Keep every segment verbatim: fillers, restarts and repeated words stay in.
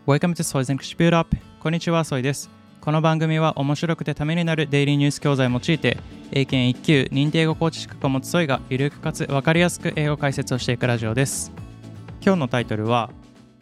Welcome to Soy's English Build Up。こんにちは、ソイです。この番組は面白くてためになるデイリーニュース教材を用いて、英検いっ級認定英語コーチ資格を持つソイがゆるくかつ分かりやすく英語解説をしていくラジオです。今日のタイトルは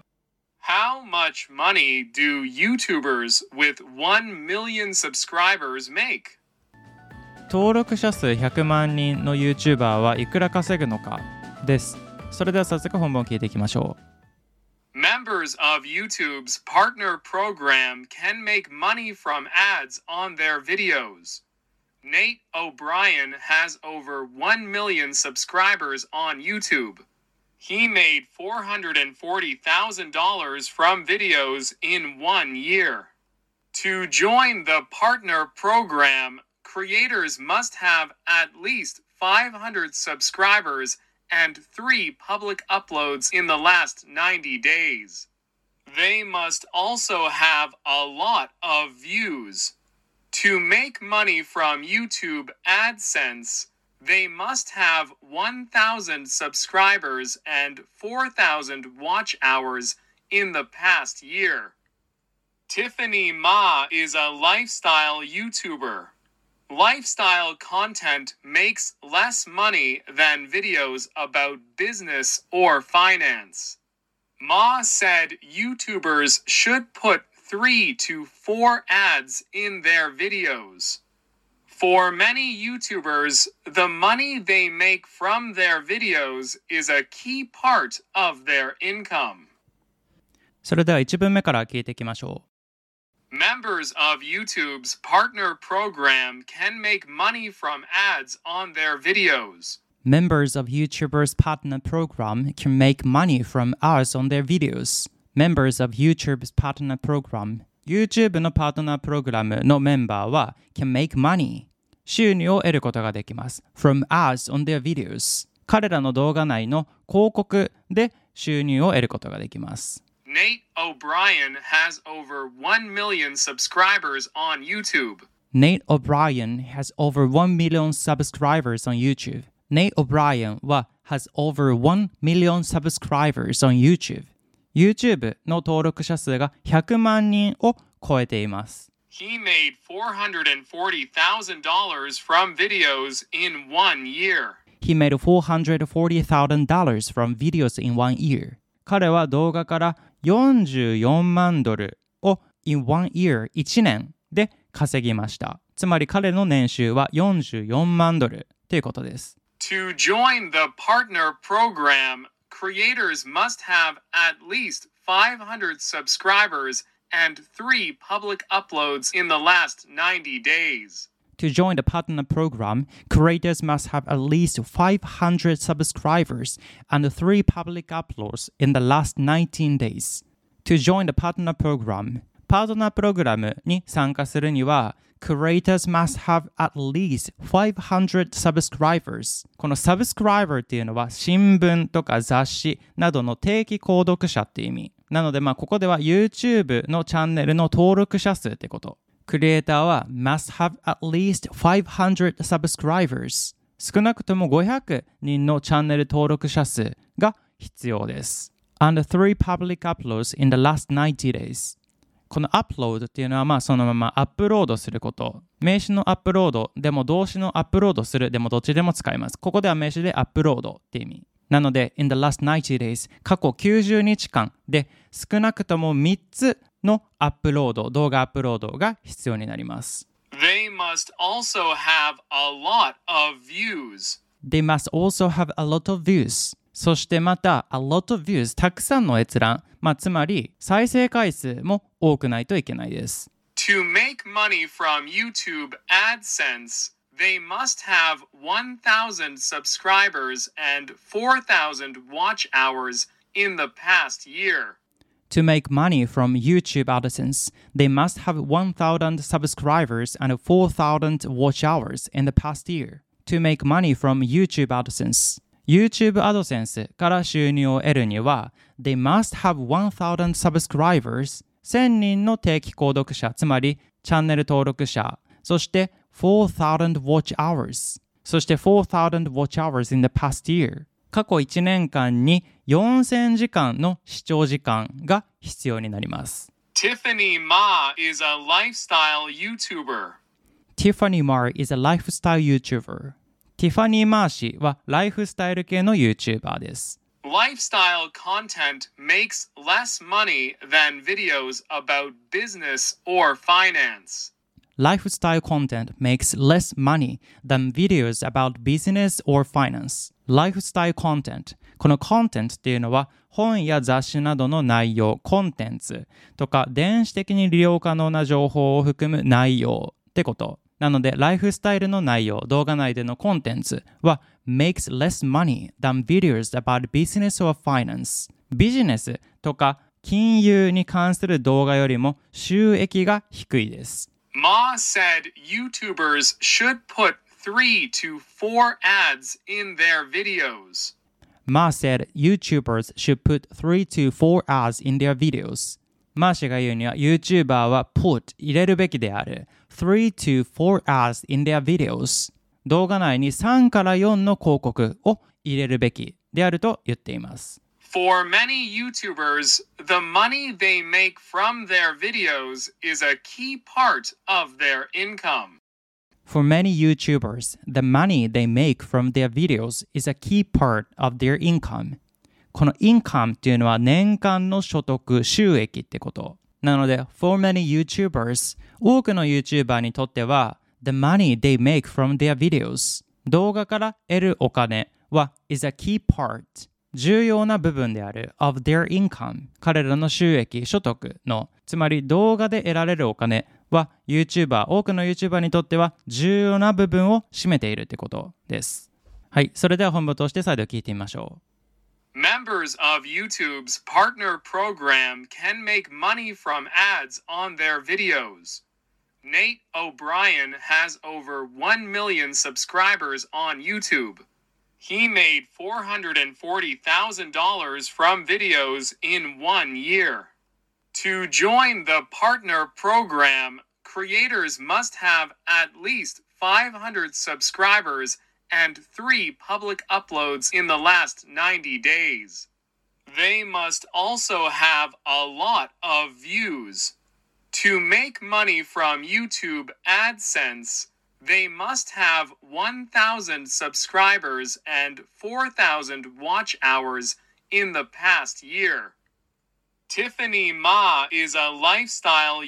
How much money do YouTubers with one million subscribers make? 登録者数ひゃくまんにんの YouTuber はいくら稼ぐのかです。それでは早速本文を聞いていきましょう。 Members of YouTube's partner program can make money from ads on their videos. Nate O'Brien has over one million subscribers on YouTube. He made four hundred forty thousand dollars from videos in one year. To join the partner program, creators must have at least five hundred subscribers and three public uploads in the last ninety days. They must also have a lot of views. To make money from YouTube AdSense, they must have one thousand subscribers and four thousand watch hours in the past year. Tiffany Ma is a lifestyle YouTuber.Lifestyle content makes less money than videos about business or finance. Ma said YouTubers should put three to four ads in their videos. For many YouTubers, the money they make from their videos is a key part of their income. それではいち文目から聞いていきましょう。 Members of YouTube's partner program can make money from ads on their videos. Members of YouTube's partner program can make money from ads on their videos. Members of YouTube's partner program YouTube のパートナープログラムのメンバーは can make money 収入を得ることができます from ads on their videos 彼らの動画内の広告で収入を得ることができます。 Nate O'Brien has over one million subscribers on YouTube. Nate O'Brien has over one million subscribers on YouTube. Nate O'Brien は has over one million subscribers on YouTube. YouTube の登録者数がひゃくまんにんを超えています。 He made four hundred forty thousand dollars from videos in one year. He made four hundred forty thousand dollars from videos in one year. 彼は動画からよんじゅうよんまんドルを in one year いちねんで稼ぎました。つまり彼の年収はよんじゅうよんまんドルということです。 To join the partner program, creators must have at least five hundred subscribers and three public uploads in the last ninety days. To join the partner program, creators must have at least five hundred subscribers and three public uploads in the last nineteen days. To join the partner program, パートナープログラムに参加するには、creators must have at least five hundred subscribers. この subscriber っていうのは新聞とか雑誌などの定期購読者っていう意味。なので、まあ、ここでは YouTube のチャンネルの登録者数ってこと。クリエイターは must have at least five hundred subscribers 少なくともごひゃくにんのチャンネル登録者数が必要です and three public uploads in the last ninety days この upload っていうのはまあそのままアップロードすること名詞のアップロードでも動詞のアップロードするでもどっちでも使いますここでは名詞でアップロードって意味なので in the last ninety days 過去きゅうじゅうにちかんで少なくともみっつのアップロード、動画アップロードが必要になります。 They must also have a lot of views. They must also have a lot of views. そしてまた、a lot of views、たくさんの閲覧、まあ、つまり再生回数も多くないといけないです。 To make money from YouTube AdSense, they must have one thousand subscribers and four thousand watch hours in the past year.To make money from YouTube AdSense, they must have one thousand subscribers and four thousand watch hours in the past year. To make money from YouTube AdSense, YouTube AdSense から収入を得るには、they must have one thousand subscribers、せんにんの定期購読者、つまりチャンネル登録者、そしてfour thousand watch hours、そしてfour thousand watch hours in the past year。 過去いちねんかんによんせんじかんの視聴時間が必要になります。 Tiffany Ma is a lifestyle YouTuber. Tiffany Ma is a lifestyle YouTuber. ティファニー・マー氏はライフスタイル系の YouTuber です。 Lifestyle content makes less money than videos about business or finance. Lifestyle content makes less money than videos about business or finance. Lifestyle content この content っていうのは本や雑誌などの内容、コンテンツとか電子的に利用可能な情報を含む内容ってこと。なので、ライフスタイルの内容、動画内でのコンテンツは makes less money than videos about business or finance. ビジネスとか金融に関する動画よりも収益が低いです。 Ma said YouTubers should put three to four ads in their videos. Ma said YouTubers should put three to four ads in their videos. マー氏が言うには YouTuber は put 入れるべきである three to four ads in their videos 動画内にさんからよんの広告を入れるべきであると言っています。 For many YouTubers, the money they make from their videos is a key part of their income. For many YouTubers, the money they make from their videos is a key part of their income. この income っていうのは年間の所得、収益ってこと。なので、for many YouTubers、多くの YouTuber にとっては、the money they make from their videos、動画から得るお金は is a key part、重要な部分である of their income、彼らの収益、所得の、つまり動画で得られるお金は YouTuber、多くの YouTuber にとっては重要な部分を占めているってことです。はい、それでは本文として再度聞いてみましょう。 Members of YouTube's partner program can make money from ads on their videos. Nate O'Brien has over one million subscribers on YouTube. He made four hundred forty thousand dollars from videos in one year. To join the partner program, creators must have at least five hundred subscribers and three public uploads in the last ninety days. They must also have a lot of views. To make money from YouTube AdSense, they must have one thousand subscribers and four thousand watch hours in the past year. Tiffany Ma is a lifestyle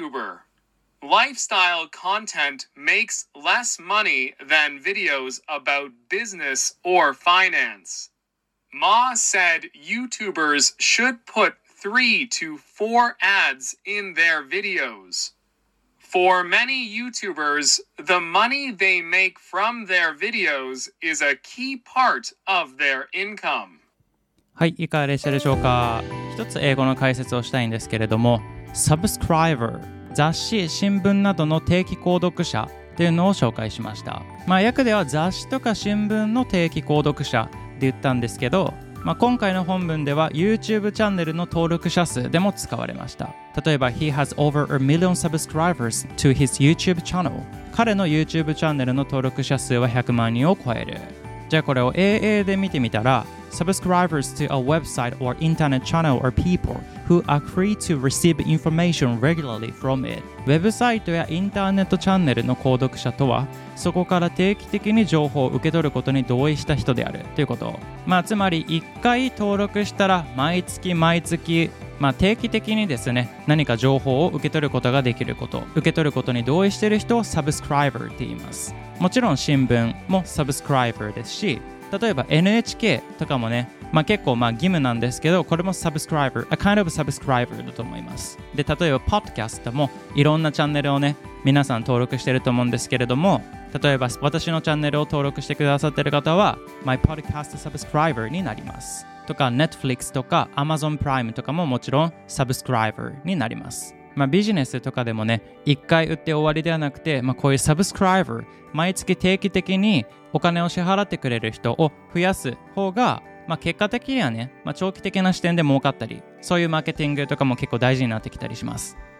YouTuber.Lifestyle content makes less money than videos about business or finance. Ma said YouTubers should put three to four ads in their videos. For many YouTubers, the money they make from their videos is a key part of their income. はい、いかがでしたでしょうか。一つ英語の解説をしたいんですけれども、Subscriber雑誌、新聞などの定期購読者というのを紹介しました。まあ、訳では雑誌とか新聞の定期購読者で言ったんですけど、まあ、今回の本文では YouTube チャンネルの登録者数でも使われました。例えば He has over a million subscribers to his YouTube channel。彼の YouTube チャンネルの登録者数はひゃくまんにんを超える。じゃあこれを エーエー で見てみたらSubscribers to a website or internet channel are people who agree to receive information regularly from it. ウェブサイトやインターネットチャンネルの購読者とは、そこから定期的に情報を受け取ることに同意した人であるということ。まあ、つまりいっかい登録したら毎月毎月、まあ、定期的にですね、何か情報を受け取ることができること、受け取ることに同意している人を Subscriber って言います。もちろん新聞も Subscriber ですし、例えば エヌエイチケー とかもね、まあ、結構まあ義務なんですけど、これも subscriber、a kind of subscriber だと思います。で、例えば podcast もいろんなチャンネルをね、皆さん登録してると思うんですけれども、例えば私のチャンネルを登録してくださってる方は My podcast subscriber になります。とか Netflix とか Amazon Prime とかももちろん subscriber になります。まあ、ビジネスとかでもね、一回売って終わりではなくて、まあ、こういうサブスクライバー、毎月定期的にお金を支払ってくれる人を増やす方が、まあ、結果的にはね、まあ、長期的な視点で儲かったり、そういうマーケティングとかも結構大事になってきたりします。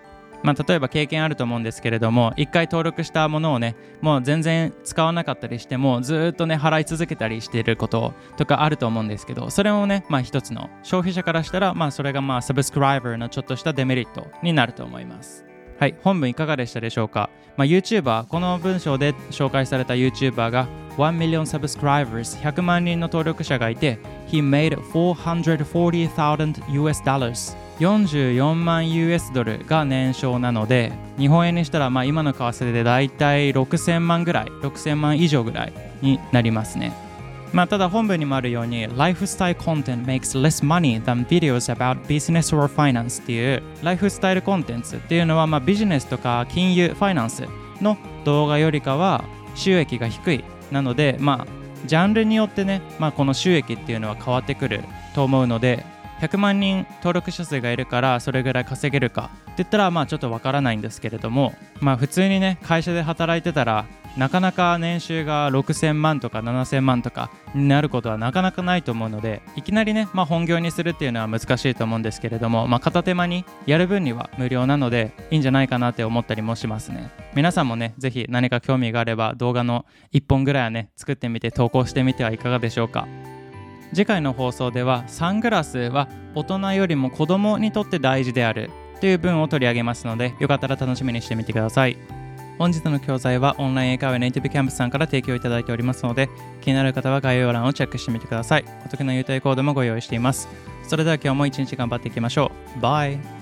まあ、例えば経験あると思うんですけれども、一回登録したものをね、もう全然使わなかったりしても、ずっとね、払い続けたりしていることとかあると思うんですけど、それもね、まあ一つの消費者からしたら、まあそれがまあサブスクライバーのちょっとしたデメリットになると思います。はい、本文いかがでしたでしょうか。まあ、YouTuber、この文章で紹介された YouTuber がワンミリオン subscribers、ひゃくまん人の登録者がいて、He made four hundred forty thousandユーエス dollars。よんじゅうよんまんユーエス ドルが年商なので、日本円にしたらまあ今の為替でだいたいろくせんまんぐらい、ろくせんまん以上ぐらいになりますね。まあ、ただ本文にもあるように Lifestyle content makes less money than videos about business or finance っていうライフスタイルコンテンツっていうのはまあビジネスとか金融、ファイナンスの動画よりかは収益が低い。なのでまあジャンルによってね、まあ、この収益っていうのは変わってくると思うので、ひゃくまん人登録者数がいるからそれぐらい稼げるかって言ったらまあちょっとわからないんですけれども、まあ普通にね会社で働いてたらなかなか年収がろくせんまんとかななせんまんとかになることはなかなかないと思うので、いきなりね、まあ、本業にするっていうのは難しいと思うんですけれども、まあ、片手間にやる分には無料なのでいいんじゃないかなって思ったりもしますね。皆さんもね、ぜひ何か興味があれば動画のいっぽんぐらいはね作ってみて投稿してみてはいかがでしょうか。次回の放送ではサングラスは大人よりも子供にとって大事であるという文を取り上げますので、よかったら楽しみにしてみてください。本日の教材はオンライン英会話ネイティブキャンプさんから提供いただいておりますので、気になる方は概要欄をチェックしてみてください。お得な優待コードもご用意しています。それでは今日も一日頑張っていきましょう。バイ。